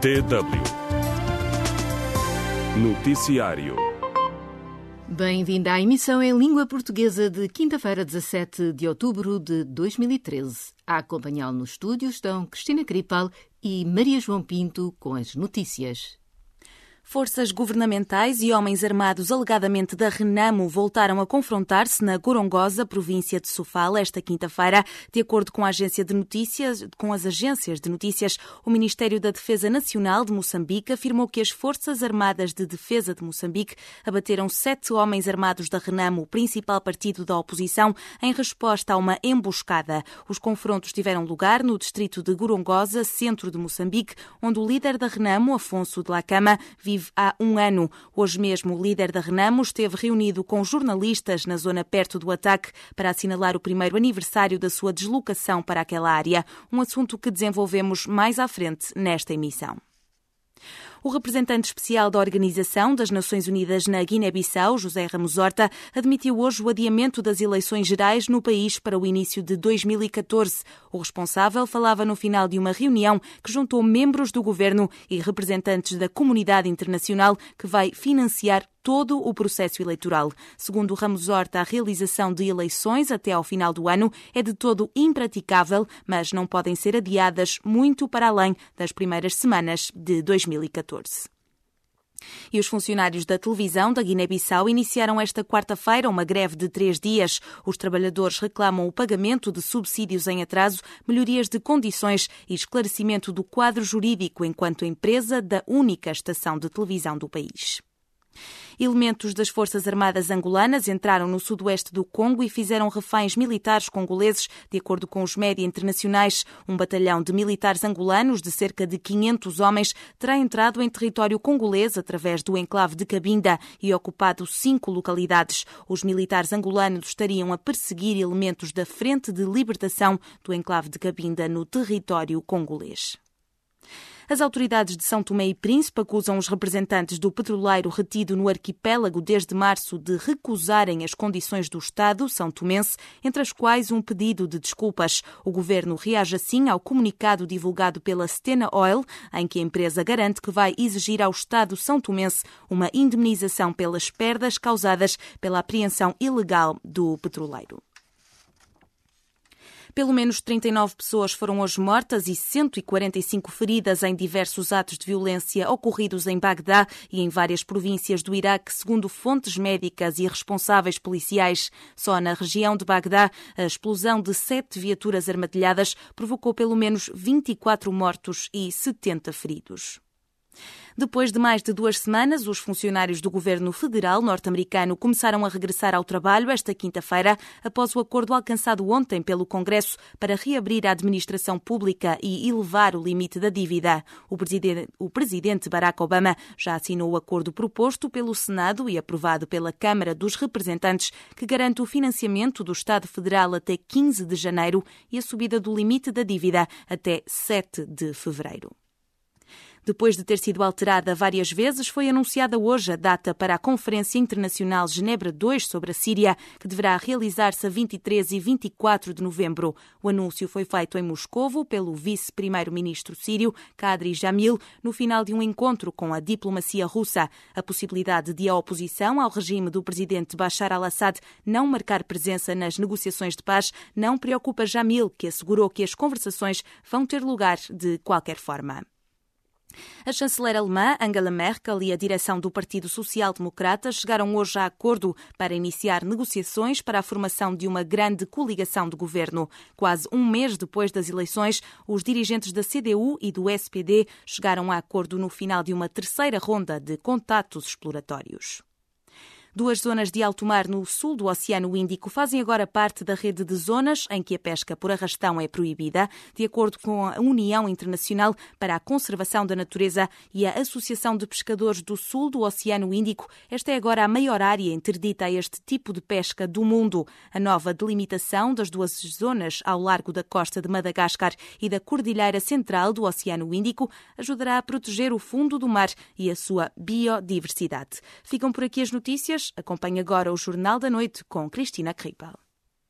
DW Noticiário. Bem-vinda à emissão em língua portuguesa de quinta-feira, 17 de outubro de 2013. A acompanhá-lo no estúdio estão Cristina Cripal e Maria João Pinto com as notícias. Forças governamentais e homens armados alegadamente da Renamo voltaram a confrontar-se na Gorongosa, província de Sofala, esta quinta-feira. De acordo com as agências de notícias, o Ministério da Defesa Nacional de Moçambique afirmou que as Forças Armadas de Defesa de Moçambique abateram 7 homens armados da Renamo, o principal partido da oposição, em resposta a uma emboscada. Os confrontos tiveram lugar no distrito de Gorongosa, centro de Moçambique, onde o líder da Renamo, Afonso de la Cama, vive há um ano. Hoje mesmo, o líder da Renamo esteve reunido com jornalistas na zona perto do ataque para assinalar o primeiro aniversário da sua deslocação para aquela área, um assunto que desenvolvemos mais à frente nesta emissão. O representante especial da Organização das Nações Unidas na Guiné-Bissau, José Ramos Horta, admitiu hoje o adiamento das eleições gerais no país para o início de 2014. O responsável falava no final de uma reunião que juntou membros do governo e representantes da comunidade internacional que vai financiar todo o processo eleitoral. Segundo Ramos Horta, a realização de eleições até ao final do ano é de todo impraticável, mas não podem ser adiadas muito para além das primeiras semanas de 2014. E os funcionários da televisão da Guiné-Bissau iniciaram esta quarta-feira uma greve de 3 dias. Os trabalhadores reclamam o pagamento de subsídios em atraso, melhorias de condições e esclarecimento do quadro jurídico enquanto empresa da única estação de televisão do país. Elementos das Forças Armadas angolanas entraram no sudoeste do Congo e fizeram reféns militares congoleses, de acordo com os média internacionais. Um batalhão de militares angolanos de cerca de 500 homens terá entrado em território congolês através do enclave de Cabinda e ocupado 5 localidades. Os militares angolanos estariam a perseguir elementos da Frente de Libertação do enclave de Cabinda no território congolês. As autoridades de São Tomé e Príncipe acusam os representantes do petroleiro retido no arquipélago desde março de recusarem as condições do Estado são-tomense, entre as quais um pedido de desculpas. O governo reage assim ao comunicado divulgado pela Stena Oil, em que a empresa garante que vai exigir ao Estado são-tomense uma indemnização pelas perdas causadas pela apreensão ilegal do petroleiro. Pelo menos 39 pessoas foram hoje mortas e 145 feridas em diversos atos de violência ocorridos em Bagdá e em várias províncias do Iraque, segundo fontes médicas e responsáveis policiais. Só na região de Bagdá, a explosão de 7 viaturas armadilhadas provocou pelo menos 24 mortos e 70 feridos. Depois de mais de 2 semanas, os funcionários do governo federal norte-americano começaram a regressar ao trabalho esta quinta-feira, após o acordo alcançado ontem pelo Congresso para reabrir a administração pública e elevar o limite da dívida. O presidente Barack Obama já assinou o acordo proposto pelo Senado e aprovado pela Câmara dos Representantes, que garante o financiamento do Estado Federal até 15 de janeiro e a subida do limite da dívida até 7 de fevereiro. Depois de ter sido alterada várias vezes, foi anunciada hoje a data para a Conferência Internacional Genebra II sobre a Síria, que deverá realizar-se a 23 e 24 de novembro. O anúncio foi feito em Moscovo pelo vice-primeiro-ministro sírio, Kadri Jamil, no final de um encontro com a diplomacia russa. A possibilidade de a oposição ao regime do presidente Bashar al-Assad não marcar presença nas negociações de paz não preocupa Jamil, que assegurou que as conversações vão ter lugar de qualquer forma. A chanceler alemã Angela Merkel e a direção do Partido Social Democrata chegaram hoje a acordo para iniciar negociações para a formação de uma grande coligação de governo. Quase um mês depois das eleições, os dirigentes da CDU e do SPD chegaram a acordo no final de uma terceira ronda de contatos exploratórios. 2 zonas de alto mar no sul do Oceano Índico fazem agora parte da rede de zonas em que a pesca por arrastão é proibida, de acordo com a União Internacional para a Conservação da Natureza e a Associação de Pescadores do Sul do Oceano Índico. Esta é agora a maior área interdita a este tipo de pesca do mundo. A nova delimitação das 2 zonas ao largo da costa de Madagascar e da Cordilheira Central do Oceano Índico ajudará a proteger o fundo do mar e a sua biodiversidade. Ficam por aqui as notícias. Acompanhe agora o Jornal da Noite com Cristina Cripal.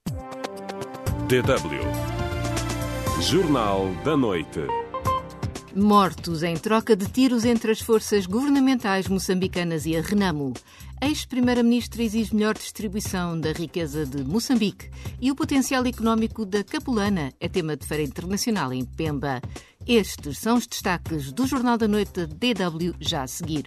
DW Jornal da Noite. Mortos em troca de tiros entre as forças governamentais moçambicanas e a Renamo. Ex-primeira-ministra exige melhor distribuição da riqueza de Moçambique e o potencial económico da Capulana é tema de feira internacional em Pemba. Estes são os destaques do Jornal da Noite da DW, já a seguir.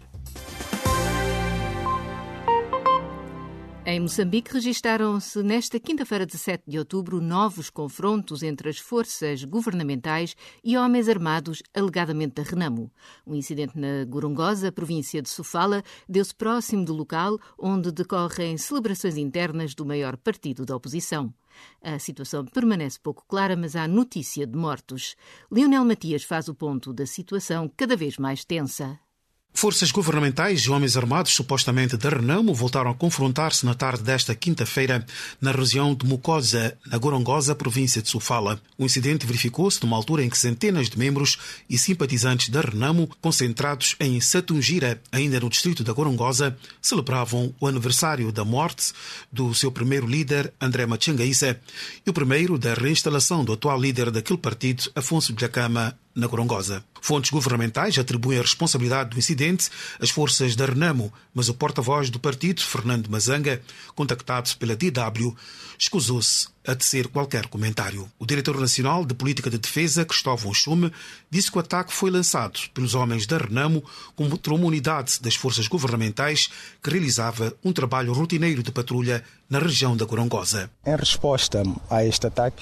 Em Moçambique registaram-se nesta quinta-feira, 17 de outubro, novos confrontos entre as forças governamentais e homens armados alegadamente da Renamo. Um incidente na Gorongosa, província de Sofala, deu-se próximo do local onde decorrem celebrações internas do maior partido da oposição. A situação permanece pouco clara, mas há notícia de mortos. Leonel Matias faz o ponto da situação cada vez mais tensa. Forças governamentais e homens armados supostamente da Renamo voltaram a confrontar-se na tarde desta quinta-feira na região de Mucosa, na Gorongosa, província de Sofala. O incidente verificou-se numa altura em que centenas de membros e simpatizantes da Renamo, concentrados em Satungira, ainda no distrito da Gorongosa, celebravam o aniversário da morte do seu primeiro líder, André Machangaíssa, e o primeiro da reinstalação do atual líder daquele partido, Afonso Dhlakama, na Gorongosa. Fontes governamentais atribuem a responsabilidade do incidente às forças da Renamo, mas o porta-voz do partido, Fernando Mazanga, contactado pela DW, escusou-se a tecer qualquer comentário. O diretor nacional de Política de Defesa, Cristóvão Chume, disse que o ataque foi lançado pelos homens da Renamo contra uma unidade das forças governamentais que realizava um trabalho rotineiro de patrulha na região da Gorongosa. Em resposta a este ataque,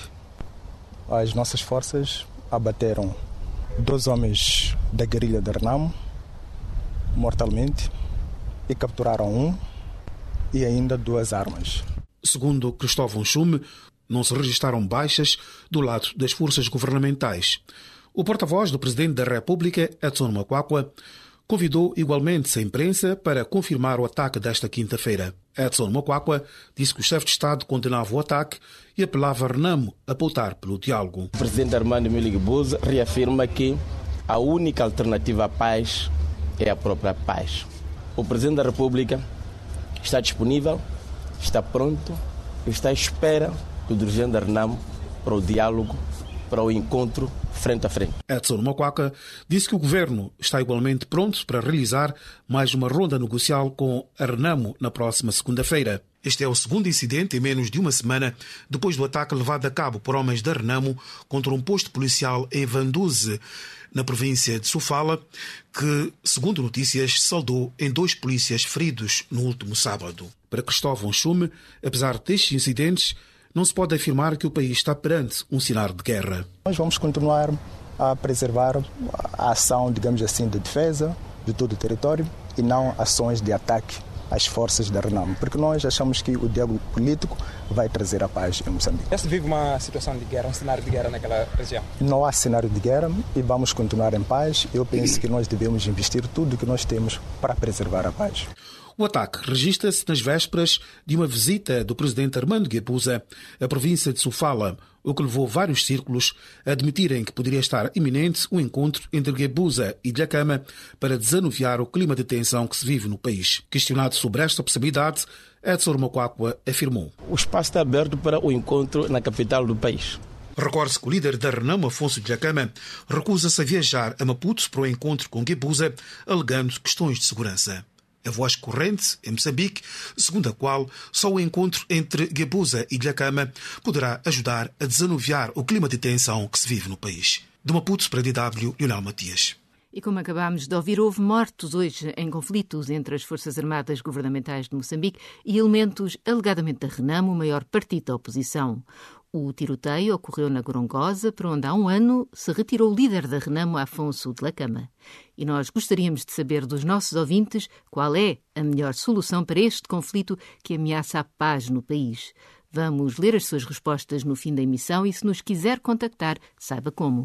as nossas forças abateram 2 homens da guerrilha da Renamo mortalmente e capturaram 1 e ainda 2 armas. Segundo Cristóvão Chume, não se registaram baixas do lado das forças governamentais. O porta-voz do Presidente da República, Edson Mokwakwa, convidou igualmente a imprensa para confirmar o ataque desta quinta-feira. Edson Mokwakwa disse que o chefe de Estado condenava o ataque e apelava a Renamo a pautar pelo diálogo. O presidente Armando Guebuza reafirma que a única alternativa à paz é a própria paz. O presidente da República está disponível, está pronto, está à espera do dirigente da Renamo para o diálogo, para o encontro frente a frente. Edson Mokwakwa disse que o governo está igualmente pronto para realizar mais uma ronda negocial com a Renamo na próxima segunda-feira. Este é o segundo incidente em menos de uma semana depois do ataque levado a cabo por homens da Renamo contra um posto policial em Vanduze, na província de Sofala, que, segundo notícias, saldou em 2 polícias feridos no último sábado. Para Cristóvão Chume, apesar destes incidentes, não se pode afirmar que o país está perante um cenário de guerra. Nós vamos continuar a preservar a ação, digamos assim, de defesa de todo o território e não ações de ataque às forças da Renamo, porque nós achamos que o diálogo político vai trazer a paz em Moçambique. Já se vive uma situação de guerra, um cenário de guerra naquela região? Não há cenário de guerra e vamos continuar em paz. Eu penso que nós devemos investir tudo o que nós temos para preservar a paz. O ataque registra-se nas vésperas de uma visita do presidente Armando Guebuza à província de Sofala, o que levou vários círculos a admitirem que poderia estar iminente um encontro entre Guebuza e Dhlakama para desanuviar o clima de tensão que se vive no país. Questionado sobre esta possibilidade, Edson Mokwakwa afirmou: o espaço está aberto para o encontro na capital do país. Recorde-se que o líder da Renamo, Afonso Dhlakama, recusa-se a viajar a Maputo para o encontro com Guebuza, alegando questões de segurança. A voz corrente, em Moçambique, segundo a qual só o encontro entre Guebuza e Dhlakama poderá ajudar a desanuviar o clima de tensão que se vive no país. De Maputo para a DW, Leonel Matias. E como acabámos de ouvir, houve mortos hoje em conflitos entre as Forças Armadas Governamentais de Moçambique e elementos alegadamente da Renamo, o maior partido da oposição. O tiroteio ocorreu na Gorongosa, para onde há um ano se retirou o líder da Renamo, Afonso Dhlakama. E nós gostaríamos de saber dos nossos ouvintes qual é a melhor solução para este conflito que ameaça a paz no país. Vamos ler as suas respostas no fim da emissão e, se nos quiser contactar, saiba como.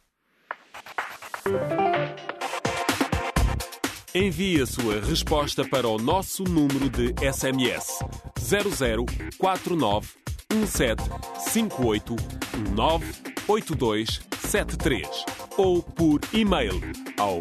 Envie a sua resposta para o nosso número de SMS 0049 1758 198273 ou por e-mail ao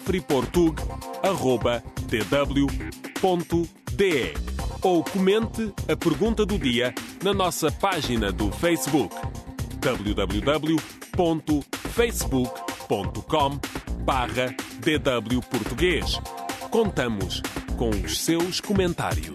afriportug@tw.de ou comente a pergunta do dia na nossa página do Facebook www.facebook.com/afriportug. facebook.com/DW Português. Contamos com os seus comentários.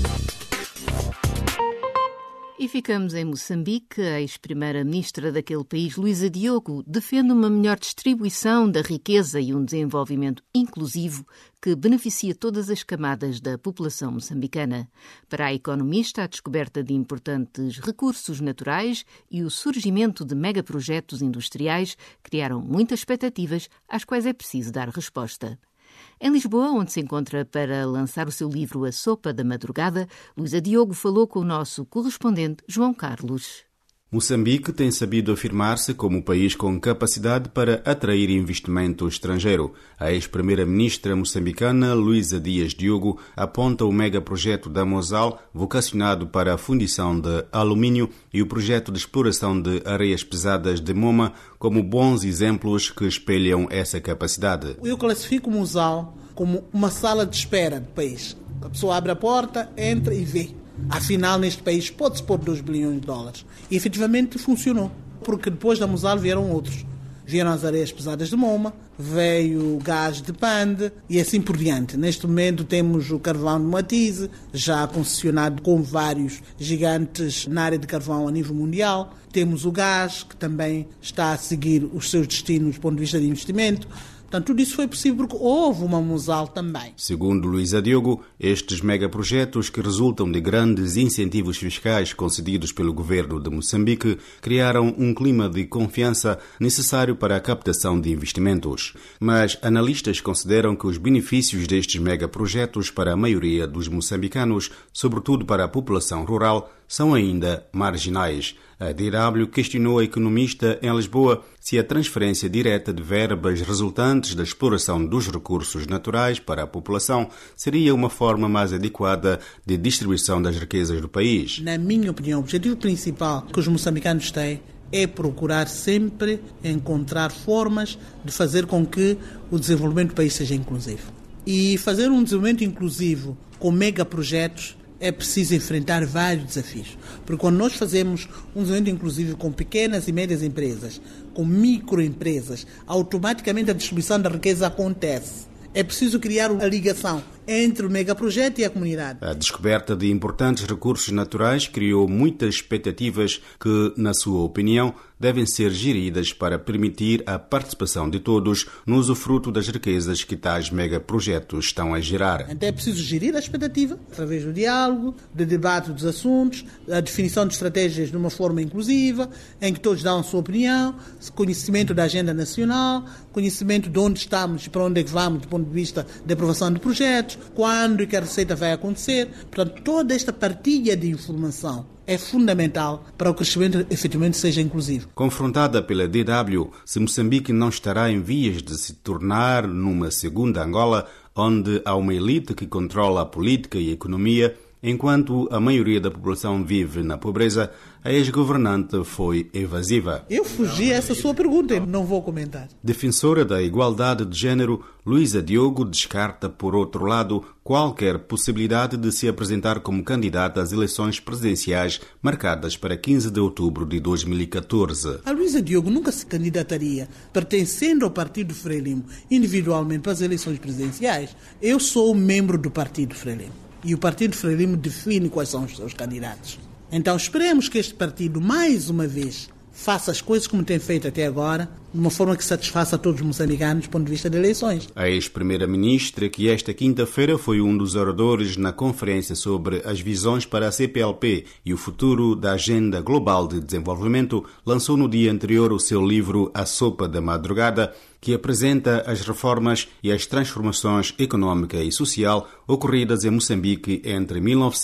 E ficamos em Moçambique. A ex-primeira-ministra daquele país, Luísa Diogo, defende uma melhor distribuição da riqueza e um desenvolvimento inclusivo que beneficia todas as camadas da população moçambicana. Para a economista, a descoberta de importantes recursos naturais e o surgimento de megaprojetos industriais criaram muitas expectativas às quais é preciso dar resposta. Em Lisboa, onde se encontra para lançar o seu livro A Sopa da Madrugada, Luísa Diogo falou com o nosso correspondente João Carlos. Moçambique tem sabido afirmar-se como um país com capacidade para atrair investimento estrangeiro. A ex-primeira-ministra moçambicana Luísa Dias Diogo aponta o megaprojeto da Mosal, vocacionado para a fundição de alumínio, e o projeto de exploração de areias pesadas de Moma como bons exemplos que espelham essa capacidade. Eu classifico o Mosal como uma sala de espera do país. A pessoa abre a porta, entra e vê. Afinal, neste país pode-se pôr 2 bilhões de dólares. E efetivamente funcionou, porque depois da Mosal vieram outros. Vieram as areias pesadas de Moma, veio o gás de Pande e assim por diante. Neste momento temos o carvão de Matize, já concessionado com vários gigantes na área de carvão a nível mundial. Temos o gás, que também está a seguir os seus destinos do ponto de vista de investimento. Portanto, tudo isso foi possível porque houve uma Mosal também. Segundo Luísa Diogo, estes megaprojetos, que resultam de grandes incentivos fiscais concedidos pelo governo de Moçambique, criaram um clima de confiança necessário para a captação de investimentos. Mas analistas consideram que os benefícios destes megaprojetos para a maioria dos moçambicanos, sobretudo para a população rural, são ainda marginais. A DW questionou a economista em Lisboa se a transferência direta de verbas resultantes da exploração dos recursos naturais para a população seria uma forma mais adequada de distribuição das riquezas do país. Na minha opinião, o objetivo principal que os moçambicanos têm é procurar sempre encontrar formas de fazer com que o desenvolvimento do país seja inclusivo. E fazer um desenvolvimento inclusivo com megaprojetos é preciso enfrentar vários desafios. Porque quando nós fazemos um desenvolvimento inclusivo com pequenas e médias empresas, com microempresas, automaticamente a distribuição da riqueza acontece. É preciso criar a ligação entre o megaprojeto e a comunidade. A descoberta de importantes recursos naturais criou muitas expectativas que, na sua opinião, devem ser geridas para permitir a participação de todos no usufruto das riquezas que tais megaprojetos estão a gerar. Então é preciso gerir a expectativa através do diálogo, do debate dos assuntos, a definição de estratégias de uma forma inclusiva, em que todos dão a sua opinião, conhecimento da agenda nacional, conhecimento de onde estamos e para onde é que vamos do ponto de vista da aprovação de projetos, quando e que a receita vai acontecer. Portanto, toda esta partilha de informação é fundamental para o crescimento efetivamente seja inclusivo. Confrontada pela DW, se Moçambique não estará em vias de se tornar numa segunda Angola, onde há uma elite que controla a política e a economia, enquanto a maioria da população vive na pobreza, a ex-governante foi evasiva. Eu fugi a essa sua pergunta, não vou comentar. Defensora da igualdade de género, Luísa Diogo descarta, por outro lado, qualquer possibilidade de se apresentar como candidata às eleições presidenciais marcadas para 15 de outubro de 2014. A Luísa Diogo nunca se candidataria pertencendo ao Partido Frelimo individualmente para as eleições presidenciais. Eu sou membro do Partido Frelimo e o Partido Frelimo define quais são os seus candidatos. Então esperemos que este partido, mais uma vez, faça as coisas como tem feito até agora, de uma forma que satisfaça a todos os moçambicanos do ponto de vista de eleições. A ex-primeira-ministra, que esta quinta-feira foi um dos oradores na conferência sobre as visões para a CPLP e o futuro da Agenda Global de Desenvolvimento, lançou no dia anterior o seu livro A Sopa da Madrugada, que apresenta as reformas e as transformações económica e social ocorridas em Moçambique entre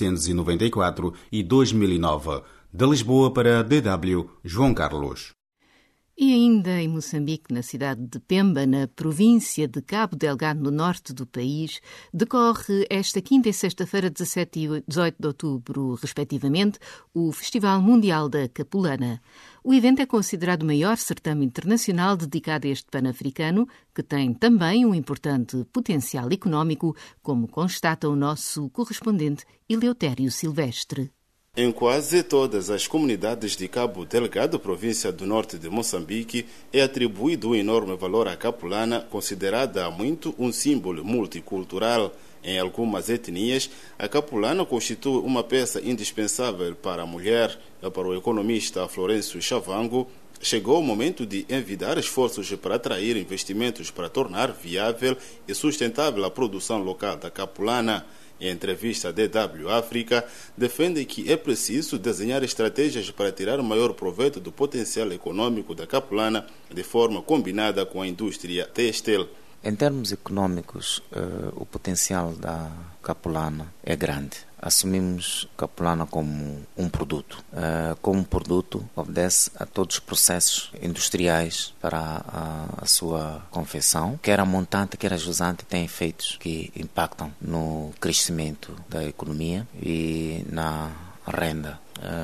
1994 e 2009. De Lisboa para a DW, João Carlos. E ainda em Moçambique, na cidade de Pemba, na província de Cabo Delgado, no norte do país, decorre esta quinta e sexta-feira, 17 e 18 de outubro, respectivamente, o Festival Mundial da Capulana. O evento é considerado o maior certame internacional dedicado a este pan-africano, que tem também um importante potencial económico, como constata o nosso correspondente Eleutério Silvestre. Em quase todas as comunidades de Cabo Delgado, província do norte de Moçambique, é atribuído um enorme valor à capulana, considerada há muito um símbolo multicultural. Em algumas etnias, a capulana constitui uma peça indispensável para a mulher. Para o economista Florencio Chavango, chegou o momento de envidar esforços para atrair investimentos para tornar viável e sustentável a produção local da capulana. Em entrevista à DW África, defende que é preciso desenhar estratégias para tirar o maior proveito do potencial econômico da capulana de forma combinada com a indústria têxtil. Em termos econômicos, o potencial da capulana é grande. Assumimos capulana como um produto. Como produto, obedece a todos os processos industriais para a sua confecção. Quer a montante, quer a jusante, têm efeitos que impactam no crescimento da economia e na renda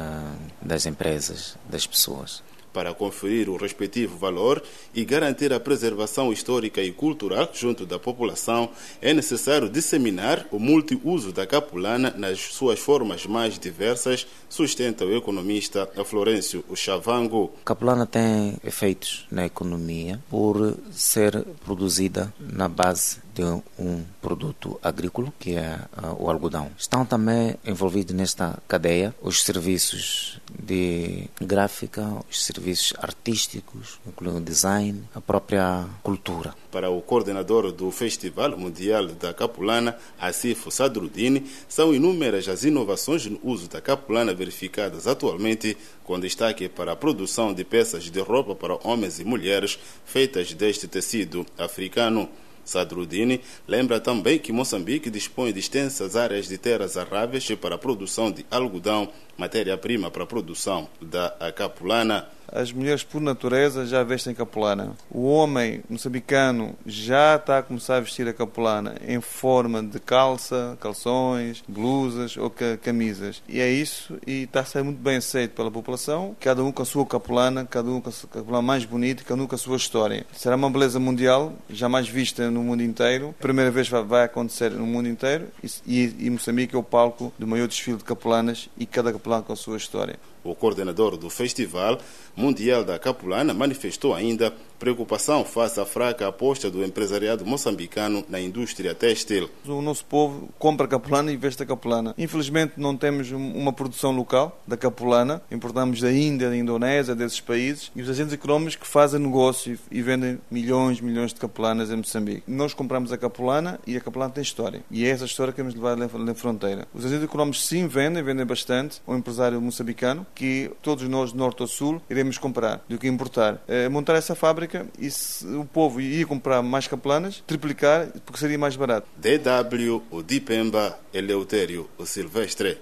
das empresas, das pessoas. Para conferir o respectivo valor e garantir a preservação histórica e cultural junto da população, é necessário disseminar o multiuso da capulana nas suas formas mais diversas, sustenta o economista Florencio Chavango. A capulana tem efeitos na economia por ser produzida na base de um produto agrícola, que é o algodão. Estão também envolvidos nesta cadeia os serviços de gráfica, os serviços artísticos, incluindo o design, a própria cultura. Para o coordenador do Festival Mundial da Capulana, Asif Sadruddin, são inúmeras as inovações no uso da capulana verificadas atualmente, com destaque para a produção de peças de roupa para homens e mulheres feitas deste tecido africano. Sadruddin lembra também que Moçambique dispõe de extensas áreas de terras arráveis para a produção de algodão, matéria-prima para a produção da capulana. As mulheres, por natureza, já vestem capulana. O homem moçambicano já está a começar a vestir a capulana em forma de calça, calções, blusas ou camisas. E é isso, e está a ser muito bem aceito pela população, cada um com a sua capulana, cada um com a capulana mais bonita, cada um com a sua história. Será uma beleza mundial, jamais vista no mundo inteiro. Primeira vez vai acontecer no mundo inteiro e Moçambique é o palco do maior desfile de capulanas e cada capulana com a sua história. O coordenador do Festival Mundial da Capulana manifestou ainda preocupação face à fraca aposta do empresariado moçambicano na indústria têxtil. O nosso povo compra capulana e veste a capulana. Infelizmente não temos uma produção local da capulana, importamos da Índia, da Indonésia, desses países, e os agentes económicos que fazem negócio e vendem milhões de capulanas em Moçambique. Nós compramos a capulana e a capulana tem história. E é essa história que temos de levar na fronteira. Os agentes económicos sim vendem bastante, o empresário moçambicano, que todos nós, de norte a sul, iremos comprar do que importar. Montar essa fábrica e se o povo ia comprar mais capulanas, triplicar, porque seria mais barato. DW, o Dipemba, Eleutério, o Silvestre.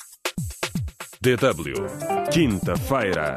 DW, quinta-feira.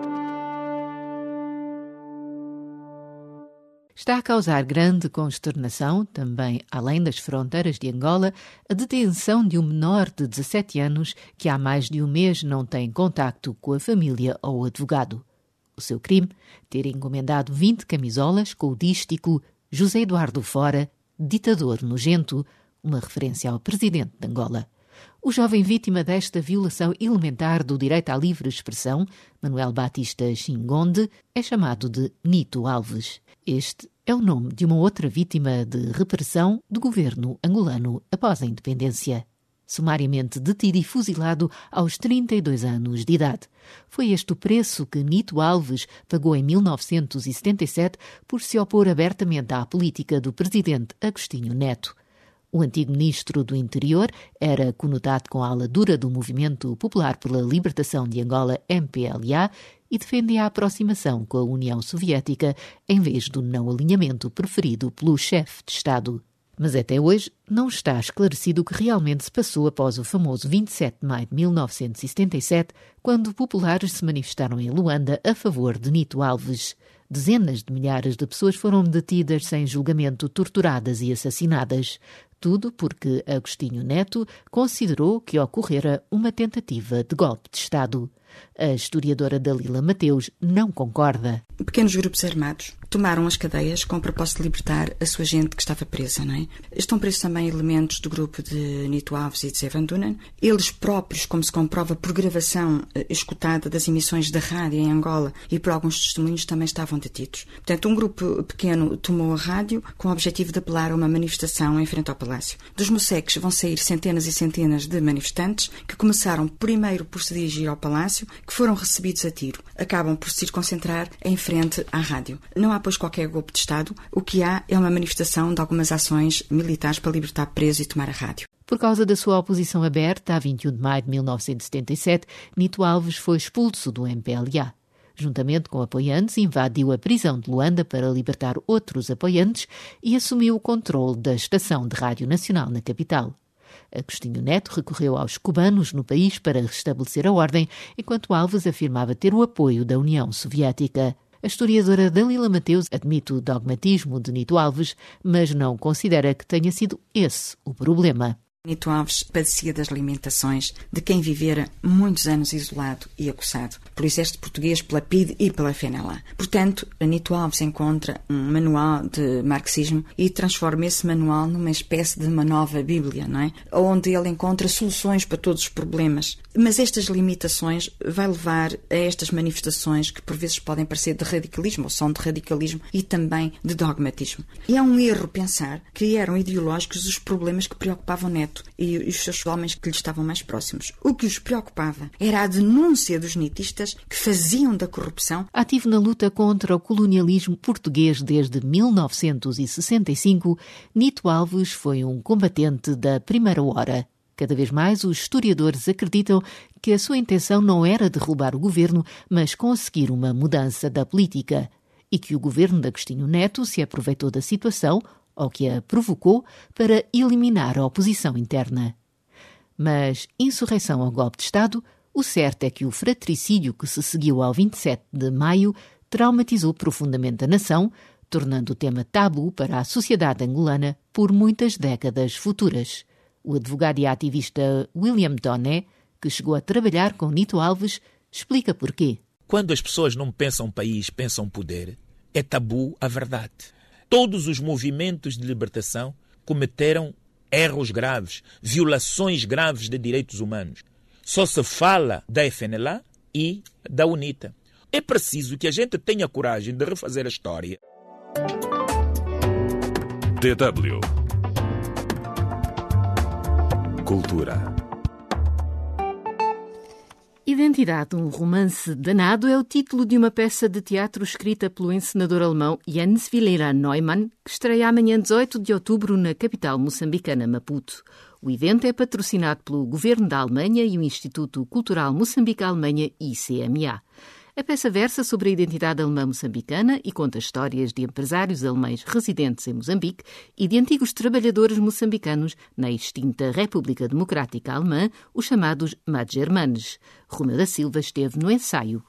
Está a causar grande consternação, também além das fronteiras de Angola, a detenção de um menor de 17 anos que há mais de um mês não tem contacto com a família ou o advogado. O seu crime? Ter encomendado 20 camisolas com o dístico José Eduardo Fora, ditador nojento, uma referência ao presidente de Angola. O jovem vítima desta violação elementar do direito à livre expressão, Manuel Batista Xingonde, é chamado de Nito Alves. Este é o nome de uma outra vítima de repressão do governo angolano após a independência. Sumariamente detido e fuzilado aos 32 anos de idade. Foi este o preço que Nito Alves pagou em 1977 por se opor abertamente à política do presidente Agostinho Neto. O antigo ministro do Interior era conotado com a ala dura do Movimento Popular pela Libertação de Angola, MPLA, e defendia a aproximação com a União Soviética em vez do não alinhamento preferido pelo chefe de Estado. Mas até hoje não está esclarecido o que realmente se passou após o famoso 27 de maio de 1977, quando populares se manifestaram em Luanda a favor de Nito Alves. Dezenas de milhares de pessoas foram detidas sem julgamento, torturadas e assassinadas. Tudo porque Agostinho Neto considerou que ocorrera uma tentativa de golpe de Estado. A historiadora Dalila Mateus não concorda. Pequenos grupos armados tomaram as cadeias com o propósito de libertar a sua gente que estava presa, não é? Estão presos também elementos do grupo de Nito Alves e de Zé Van Dunen. Eles próprios, como se comprova por gravação escutada das emissões da rádio em Angola e por alguns testemunhos, também estavam detidos. Portanto, um grupo pequeno tomou a rádio com o objetivo de apelar a uma manifestação em frente ao Palácio. Dos Moceques vão sair centenas e centenas de manifestantes que começaram primeiro por se dirigir ao Palácio, que foram recebidos a tiro. Acabam por se concentrar em frente à rádio. Não há, pois, qualquer golpe de Estado. O que há é uma manifestação de algumas ações militares para libertar presos e tomar a rádio. Por causa da sua oposição aberta, a 21 de maio de 1977, Nito Alves foi expulso do MPLA. Juntamente com apoiantes, invadiu a prisão de Luanda para libertar outros apoiantes e assumiu o controle da estação de rádio nacional na capital. Agostinho Neto recorreu aos cubanos no país para restabelecer a ordem, enquanto Alves afirmava ter o apoio da União Soviética. A historiadora Dalila Mateus admite o dogmatismo de Nito Alves, mas não considera que tenha sido esse o problema. Nito Alves padecia das limitações de quem vivera muitos anos isolado e acossado pelo exército português, pela PIDE e pela FNLA. Portanto, Nito Alves encontra um manual de marxismo e transforma esse manual numa espécie de uma nova Bíblia, não é? Onde ele encontra soluções para todos os problemas. Mas estas limitações vai levar a estas manifestações que por vezes podem parecer de radicalismo, ou são de radicalismo e também de dogmatismo. E é um erro pensar que eram ideológicos os problemas que preocupavam Neto e os seus homens que lhe estavam mais próximos. O que os preocupava era a denúncia dos nitistas que faziam da corrupção. Ativo na luta contra o colonialismo português desde 1965, Nito Alves foi um combatente da primeira hora. Cada vez mais os historiadores acreditam que a sua intenção não era derrubar o governo, mas conseguir uma mudança da política. E que o governo de Agostinho Neto se aproveitou da situação, ou que a provocou, para eliminar a oposição interna. Mas, insurreição ao golpe de Estado, o certo é que o fratricídio que se seguiu ao 27 de maio traumatizou profundamente a nação, tornando o tema tabu para a sociedade angolana por muitas décadas futuras. O advogado e ativista William Doné, que chegou a trabalhar com Nito Alves, explica porquê. Quando as pessoas não pensam país, pensam poder, é tabu a verdade. Todos os movimentos de libertação cometeram erros graves, violações graves de direitos humanos. Só se fala da FNLA e da UNITA. É preciso que a gente tenha coragem de refazer a história. DW Cultura. Identidade, um romance danado, é o título de uma peça de teatro escrita pelo encenador alemão Jens Villela Neumann, que estreia amanhã 18 de outubro na capital moçambicana, Maputo. O evento é patrocinado pelo Governo da Alemanha e o Instituto Cultural Moçambique-Alemanha, ICMA. A peça versa sobre a identidade alemã moçambicana e conta histórias de empresários alemães residentes em Moçambique e de antigos trabalhadores moçambicanos na extinta República Democrática Alemã, os chamados Madgermanes. Romeu da Silva esteve no ensaio.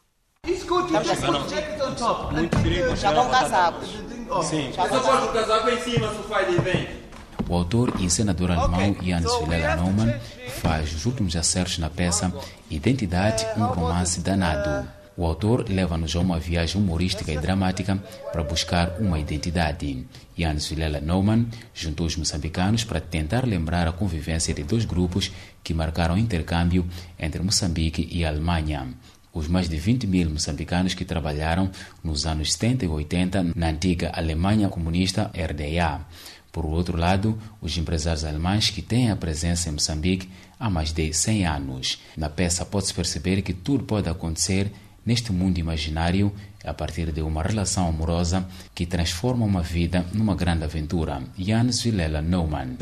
Já vão casados. Sim. Já vão casados em cima, sofá e vem. O autor e encenador alemão Jens Villela Neumann faz os últimos acertos na peça Identidade, um romance danado. O autor leva-nos a uma viagem humorística e dramática para buscar uma identidade. Jens Villela Neumann juntou os moçambicanos para tentar lembrar a convivência de dois grupos que marcaram o intercâmbio entre Moçambique e a Alemanha. Os mais de 20 mil moçambicanos que trabalharam nos anos 70 e 80 na antiga Alemanha comunista RDA. Por outro lado, os empresários alemães que têm a presença em Moçambique há mais de 100 anos. Na peça pode-se perceber que tudo pode acontecer neste mundo imaginário a partir de uma relação amorosa que transforma uma vida numa grande aventura. Jens Villela Neumann.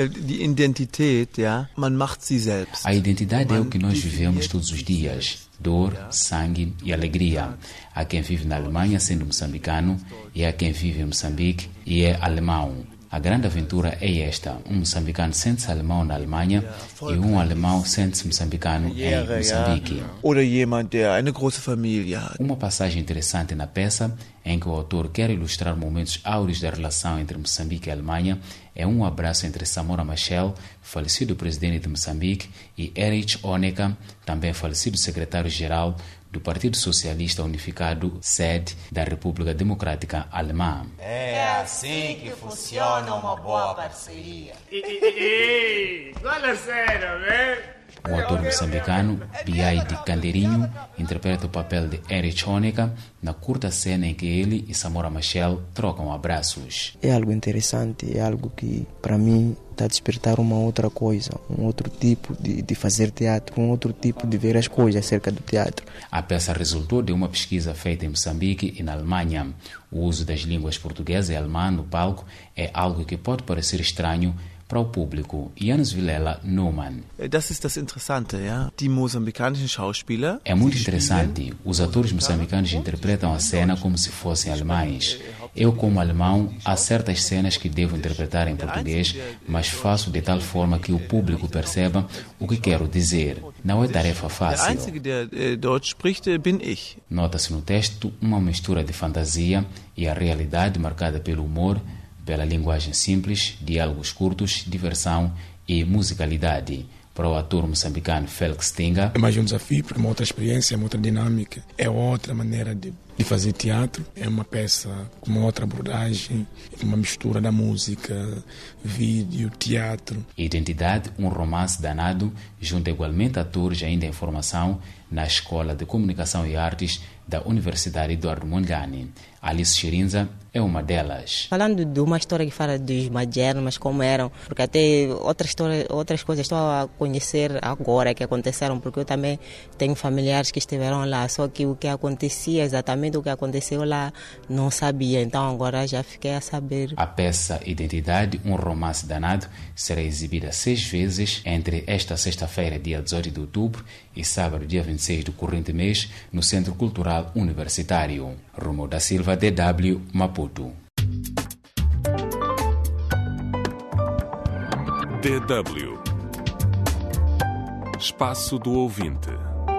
A identidade é o que nós vivemos todos os dias. Dor, sangue e alegria. Há quem vive na Alemanha sendo moçambicano e há quem vive em Moçambique e é alemão. A grande aventura é esta. Um moçambicano sente-se alemão na Alemanha e um alemão sente-se moçambicano em Moçambique. Uma passagem interessante na peça, em que o autor quer ilustrar momentos áureos da relação entre Moçambique e Alemanha, é um abraço entre Samora Machel, falecido presidente de Moçambique, e Erich Honecker, também falecido secretário-geral do Partido Socialista Unificado, sede da República Democrática Alemã. É assim que funciona uma boa parceria. Fala sério, né? O ator moçambicano Biai de Candeirinho interpreta o papel de Eric Honecker na curta cena em que ele e Samora Machel trocam abraços. É algo interessante, é algo que para mim está a despertar uma outra coisa, um outro tipo de fazer teatro, um outro tipo de ver as coisas acerca do teatro. A peça resultou de uma pesquisa feita em Moçambique e na Alemanha. O uso das línguas portuguesa e alemã no palco é algo que pode parecer estranho para o público. Janus Vilela Neumann. Das ist das Interessante, ja? Die moçambicanischen Schauspieler. É muito interessante. Os atores moçambicanos interpretam a cena como se fossem alemães. Eu, como alemão, há certas cenas que devo interpretar em português, mas faço de tal forma que o público perceba o que quero dizer. Não é tarefa fácil. Der Einzige, der Deutsch spricht, bin ich. Nota-se no texto uma mistura de fantasia e a realidade marcada pelo humor, pela linguagem simples, diálogos curtos, diversão e musicalidade. Para o ator moçambicano Félix Tinga, é mais um desafio, porque é uma outra experiência, é uma outra dinâmica, é outra maneira de fazer teatro, é uma peça com uma outra abordagem, uma mistura da música, vídeo, teatro. Identidade, um romance danado, junta igualmente atores ainda em formação na Escola de Comunicação e Artes da Universidade Eduardo Mondlane. Alice Chirinza é uma delas. Falando de uma história que fala dos magernos, como eram, porque até outras coisas estou a conhecer agora que aconteceram, porque eu também tenho familiares que estiveram lá, só que o que acontecia, exatamente o que aconteceu lá, não sabia, então agora já fiquei a saber. A peça Identidade, um romance danado, será exibida 6 vezes entre esta sexta-feira, dia 18 de outubro, e sábado, dia 26 do corrente mês, no Centro Cultural Universitário. Romualdo da Silva, DW, Maputo. DW Espaço do Ouvinte.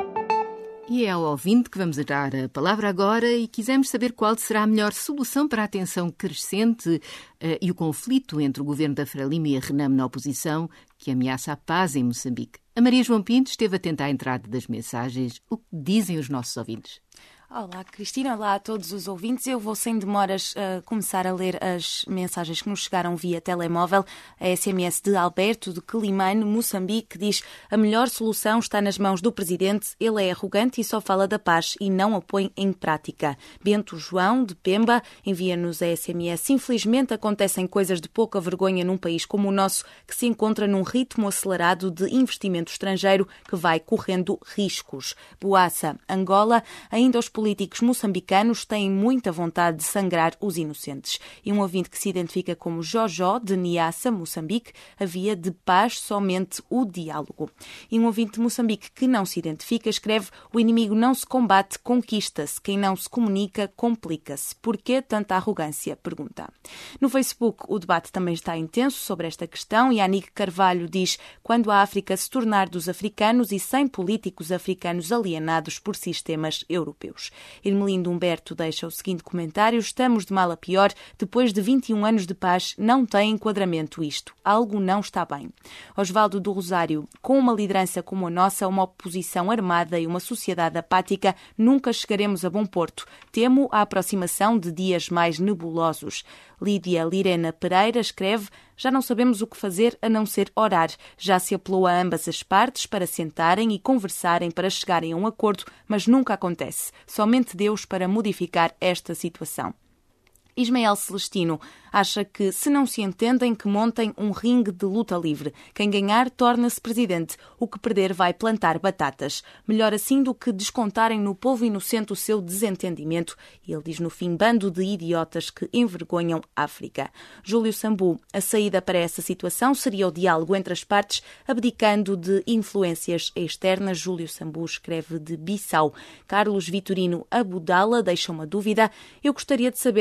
E é ao ouvinte que vamos dar a palavra agora e quisemos saber qual será a melhor solução para a tensão crescente e o conflito entre o governo da Frelimo e a Renamo na oposição, que ameaça a paz em Moçambique. A Maria João Pinto esteve atenta à entrada das mensagens. O que dizem os nossos ouvintes? Olá, Cristina. Olá a todos os ouvintes. Eu vou sem demoras começar a ler as mensagens que nos chegaram via telemóvel. A SMS de Alberto, de Quelimane, Moçambique, diz: a melhor solução está nas mãos do Presidente. Ele é arrogante e só fala da paz e não a põe em prática. Bento João, de Pemba, envia-nos a SMS: infelizmente acontecem coisas de pouca vergonha num país como o nosso, que se encontra num ritmo acelerado de investimento estrangeiro que vai correndo riscos. Boaça, Angola, ainda os políticos moçambicanos têm muita vontade de sangrar os inocentes. E um ouvinte que se identifica como Jojó, de Niassa, Moçambique: havia de paz somente o diálogo. E um ouvinte de Moçambique que não se identifica escreve: o inimigo não se combate, conquista-se. Quem não se comunica, complica-se. Porquê tanta arrogância? Pergunta. No Facebook, o debate também está intenso sobre esta questão e a Anique Carvalho diz: quando a África se tornar dos africanos e sem políticos africanos alienados por sistemas europeus. Irmelindo Humberto deixa o seguinte comentário: estamos de mal a pior, depois de 21 anos de paz, não tem enquadramento isto. Algo não está bem. Osvaldo do Rosário: com uma liderança como a nossa, uma oposição armada e uma sociedade apática, nunca chegaremos a bom porto. Temo a aproximação de dias mais nebulosos. Lídia Lirena Pereira escreve: já não sabemos o que fazer a não ser orar. Já se apelou a ambas as partes para sentarem e conversarem para chegarem a um acordo, mas nunca acontece. Somente Deus para modificar esta situação. Ismael Celestino acha que, se não se entendem, que montem um ringue de luta livre. Quem ganhar torna-se presidente. O que perder vai plantar batatas. Melhor assim do que descontarem no povo inocente o seu desentendimento. E ele diz no fim: bando de idiotas que envergonham a África. Júlio Sambu: a saída para essa situação seria o diálogo entre as partes, abdicando de influências externas. Júlio Sambu escreve de Bissau. Carlos Vitorino Abudala deixa uma dúvida: eu gostaria de saber como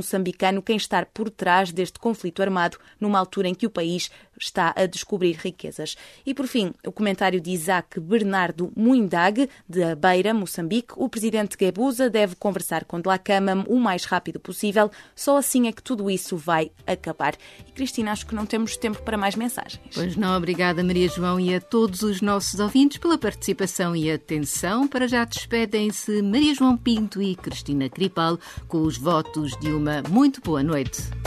moçambicano quem está por trás deste conflito armado, numa altura em que o país está a descobrir riquezas. E, por fim, o comentário de Isaac Bernardo Muindag, de Beira, Moçambique. O presidente Guebuza deve conversar com Dhlakama o mais rápido possível. Só assim é que tudo isso vai acabar. E, Cristina, acho que não temos tempo para mais mensagens. Pois não, obrigada Maria João e a todos os nossos ouvintes pela participação e atenção. Para já despedem-se Maria João Pinto e Cristina Cripal com os votos de uma muito boa noite.